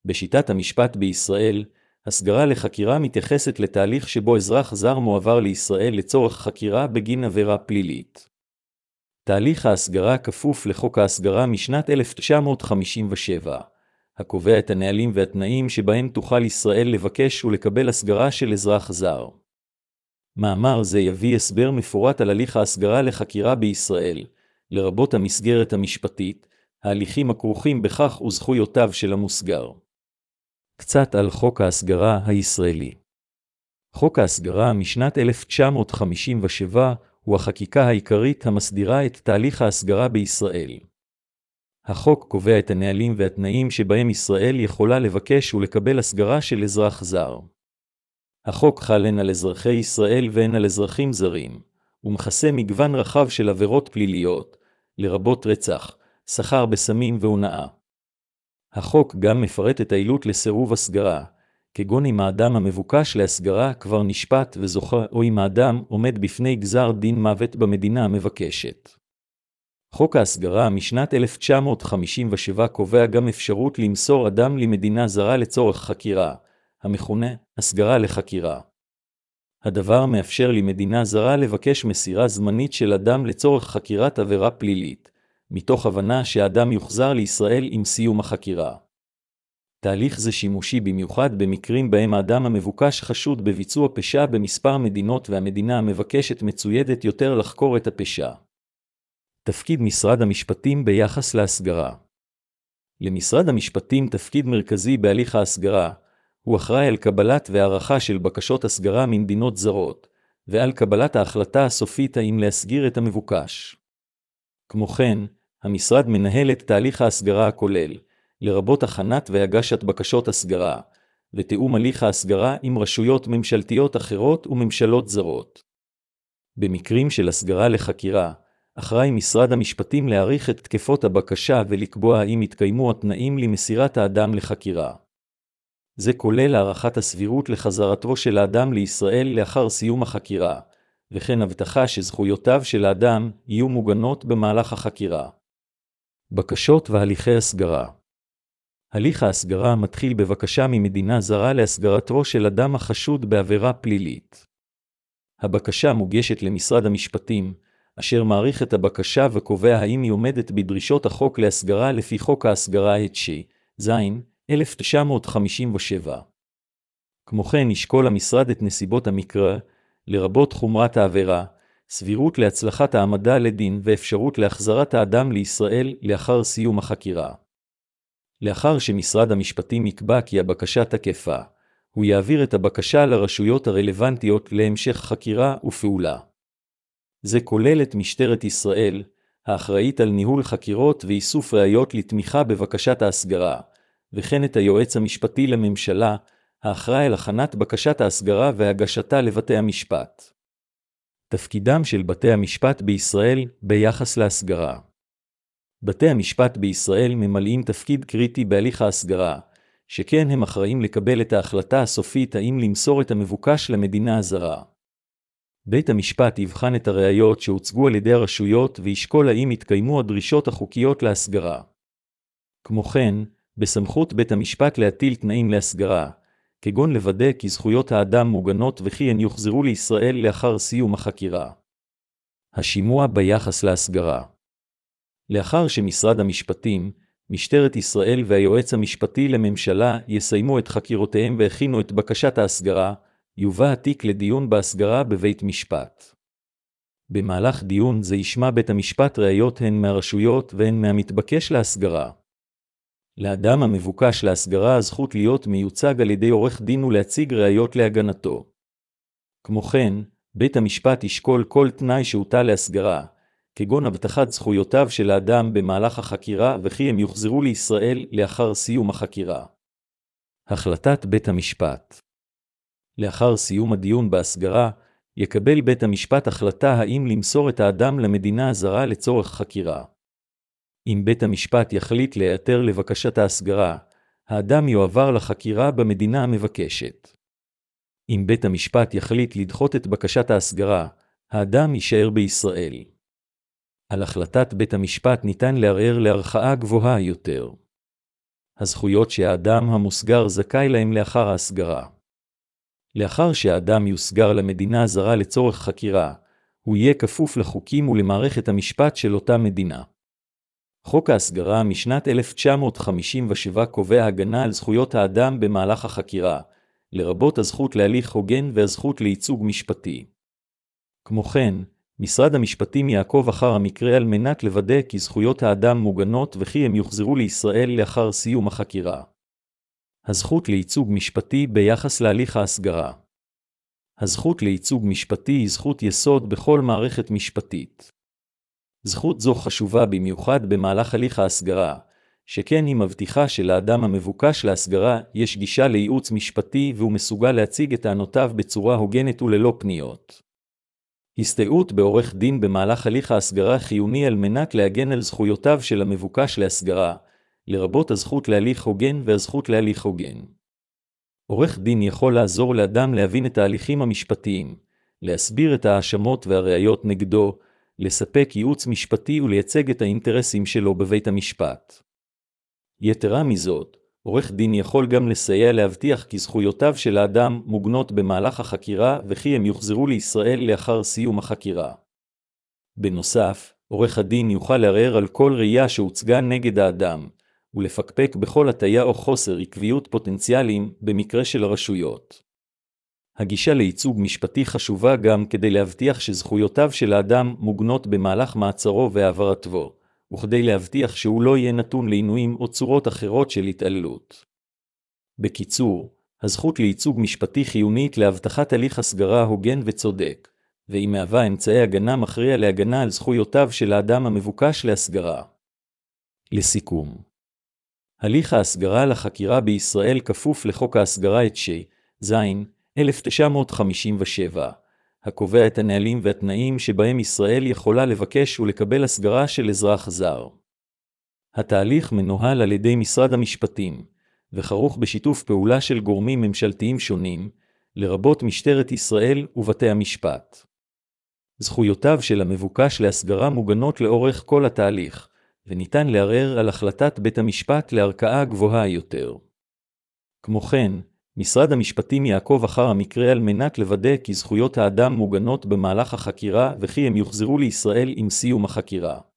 בשיטת המשפט בישראל, הסגרה לחקירה מתייחסת לתהליך שבו אזרח זר מועבר לישראל לצורך חקירה בגין עבירה פלילית. תהליך ההסגרה כפוף לחוק ההסגרה משנת 1957, הקובע את הנהלים והתנאים שבהם תוכל ישראל לבקש ולקבל הסגרה של אזרח זר. מאמר זה יביא הסבר מפורט על הליך ההסגרה לחקירה בישראל, לרבות המסגרת המשפטית, ההליכים הכרוכים בכך וזכויותיו של המוסגר. קצת על חוק ההסגרה הישראלי. חוק ההסגרה משנת 1957 הוא החקיקה העיקרית המסדירה את תהליך ההסגרה בישראל. החוק קובע את הנהלים והתנאים שבהם ישראל יכולה לבקש ולקבל הסגרה של אזרח זר. החוק חל הן על אזרחי ישראל והן על אזרחים זרים, ומכסה מגוון רחב של עבירות פליליות, לרבות רצח, סחר בסמים והונאה. החוק גם מפרט את העילות לסירוב הסגרה, כגון אם האדם המבוקש להסגרה כבר נשפט וזוכה או אם האדם עומד בפני גזר דין מוות במדינה המבקשת. חוק ההסגרה משנת 1957 קובע גם אפשרות למסור אדם למדינה זרה לצורך חקירה, המכונה הסגרה לחקירה. הדבר מאפשר למדינה זרה לבקש מסירה זמנית של אדם לצורך חקירת עבירה פלילית, מתוך הבנה שהאדם יוחזר לישראל עם סיום החקירה. תהליך זה שימושי במיוחד במקרים בהם האדם המבוקש חשוד בביצוע פשע במספר מדינות והמדינה המבקשת מצוידת יותר לחקור את הפשע. תפקיד משרד המשפטים ביחס להסגרה. למשרד המשפטים תפקיד מרכזי בהליך ההסגרה, הוא אחראי על קבלת והערכה של בקשות הסגרה ממדינות זרות, ועל קבלת ההחלטה הסופית האם להסגיר את המבוקש. כמו כן, המשרד מנהל את תהליך ההסגרה הכולל, לרבות הכנת והגשת בקשות הסגרה, ותיאום הליך ההסגרה עם רשויות ממשלתיות אחרות וממשלות זרות. במקרים של הסגרה לחקירה, אחראי משרד המשפטים להעריך את תקפות הבקשה ולקבוע האם התקיימו התנאים למסירת האדם לחקירה. זה כולל הערכת הסבירות לחזרתו של האדם לישראל לאחר סיום החקירה, וכן הבטחה שזכויותיו של האדם יהיו מוגנות במהלך החקירה. בקשות והליכי הסגרה. הליך ההסגרה מתחיל בבקשה ממדינה זרה להסגרתו של אדם החשוד בעבירה פלילית. הבקשה מוגשת למשרד המשפטים, אשר מעריך את הבקשה וקובע האם היא עומדת בדרישות החוק להסגרה לפי חוק ההסגרה התש"ז 1957. כמו כן ישקול המשרד את נסיבות המקרה, לרבות חומרת העבירה, סבירות להצלחת העמדה לדין ואפשרות להחזרת האדם לישראל לאחר סיום החקירה. לאחר שמשרד המשפטים יקבע כי הבקשה תקפה, הוא יעביר את הבקשה לרשויות הרלוונטיות להמשך חקירה ופעולה. זה כולל את משטרת ישראל, האחראית על ניהול חקירות ואיסוף ראיות לתמיכה בבקשת ההסגרה, וכן את היועץ המשפטי לממשלה, האחראי על הכנת בקשת ההסגרה והגשתה לבתי המשפט. תפקידם של בתי המשפט בישראל ביחס להסגרה. בתי המשפט בישראל ממלאים תפקיד קריטי בהליך ההסגרה, שכן הם אחראים לקבל את ההחלטה הסופית האם למסור את המבוקש למדינה הזרה. בית המשפט יבחן את הראיות שהוצגו על ידי הרשויות וישקול האם התקיימו הדרישות החוקיות להסגרה. כמו כן, בסמכות בית המשפט להטיל תנאים להסגרה, כגון לוודא כי זכויות האדם מוגנות וכי הן יוחזרו לישראל לאחר סיום החקירה. השימוע ביחס להסגרה. לאחר שמשרד המשפטים, משטרת ישראל והיועץ המשפטי לממשלה יסיימו את חקירותיהם והכינו את בקשת ההסגרה, יובא התיק לדיון בהסגרה בבית משפט. במהלך דיון זה ישמע בית המשפט ראיות הן מהרשויות והן מהמתבקש להסגרה. לאדם המבוקש להסגרה הזכות להיות מיוצג על ידי עורך דין ולהציג ראיות להגנתו. כמו כן, בית המשפט ישקול כל תנאי שהוטל להסגרה, כגון הבטחת זכויותיו של האדם במהלך החקירה וכי הם יוחזרו לישראל לאחר סיום החקירה. החלטת בית המשפט. לאחר סיום הדיון בהסגרה, יקבל בית המשפט החלטה האם למסור את האדם למדינה הזרה לצורך חקירה. אם בית המשפט יחליט להיעתר לבקשת ההסגרה, האדם יועבר לחקירה במדינה המבקשת. אם בית המשפט יחליט לדחות את בקשת ההסגרה, האדם יישאר בישראל. על החלטת בית המשפט ניתן לערער לערכאה גבוהה יותר. הזכויות שהאדם המוסגר זכאי להם לאחר ההסגרה. לאחר שהאדם יוסגר למדינה הזרה לצורך חקירה, הוא יהיה כפוף לחוקים ולמערכת המשפט של אותה מדינה. חוק ההסגרה משנת 1957 קובע הגנה על זכויות האדם במהלך החקירה, לרבות הזכות להליך הוגן והזכות לייצוג משפטי. כמו כן, משרד המשפטים יעקוב אחר המקרה על מנת לוודא כי זכויות האדם מוגנות וכי הם יוחזרו לישראל לאחר סיום החקירה. הזכות לייצוג משפטי ביחס להליך ההסגרה. הזכות לייצוג משפטי היא זכות יסוד בכל מערכת משפטית. זכות זו חשובה במיוחד במהלך הליך ההסגרה, שכן היא מבטיחה שלאדם המבוקש להסגרה יש גישה לייעוץ משפטי והוא מסוגל להציג את טענותיו בצורה הוגנת וללא פניות. הסתייעות בעורך דין במהלך הליך ההסגרה חיוני על מנת להגן על זכויותיו של המבוקש להסגרה, לרבות הזכות להליך הוגן והזכות להליך הוגן. עורך דין יכול לעזור לאדם להבין את ההליכים המשפטיים, להסביר את ההאשמות והראיות נגדו, לספק ייעוץ משפטי ולייצג את האינטרסים שלו בבית המשפט. יתרה מזאת, עורך דין יכול גם לסייע להבטיח כי זכויותיו של האדם מוגנות במהלך החקירה וכי הם יוחזרו לישראל לאחר סיום החקירה. בנוסף, עורך הדין יוכל לערער על כל ראייה שהוצגה נגד האדם, ולפקפק בכל הטיה או חוסר עקביות פוטנציאליים במקרה של הרשויות. הגישה לייצוג משפטי חשובה גם כדי להבטיח שזכויותיו של האדם מוגנות במהלך מעצרו והעברתו, וכדי להבטיח שהוא לא יהיה נתון לעינויים או צורות אחרות של התעללות. בקיצור, הזכות לייצוג משפטי חיונית להבטחת הליך הסגרה הוגן וצודק, והיא מהווה אמצעי הגנה מכריע להגנה על זכויותיו של האדם המבוקש להסגרה. לסיכום, הליך ההסגרה לחקירה בישראל כפוף לחוק ההסגרה התש"ז 1957, הקובע את הנהלים והתנאים שבהם ישראל יכולה לבקש ולקבל הסגרה של אזרח זר. התהליך מנוהל על ידי משרד המשפטים, וכרוך בשיתוף פעולה של גורמים ממשלתיים שונים, לרבות משטרת ישראל ובתי המשפט. זכויותיו של המבוקש להסגרה מוגנות לאורך כל התהליך, וניתן לערער על החלטת בית המשפט לערכאה גבוהה יותר. כמו כן, משרד המשפטים יעקוב אחר המקרה על מנת לוודא כי זכויות האדם מוגנות במהלך החקירה וכי הם יוחזרו לישראל עם סיום החקירה.